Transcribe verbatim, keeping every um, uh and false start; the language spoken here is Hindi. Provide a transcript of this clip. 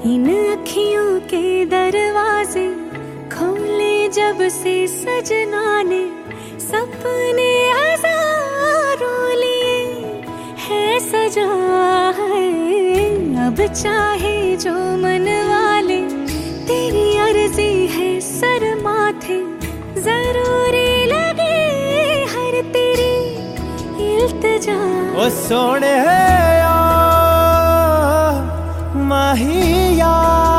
इन अखियों के दरवाजे खोले जब से सजना ने, सपने हजारों लिए है सजा है। अब चाहे जो मन वाले, तेरी अर्जी है सर माथे, जरूरी लगे हर तेरी इल्तिजा। ओ सोने माहिया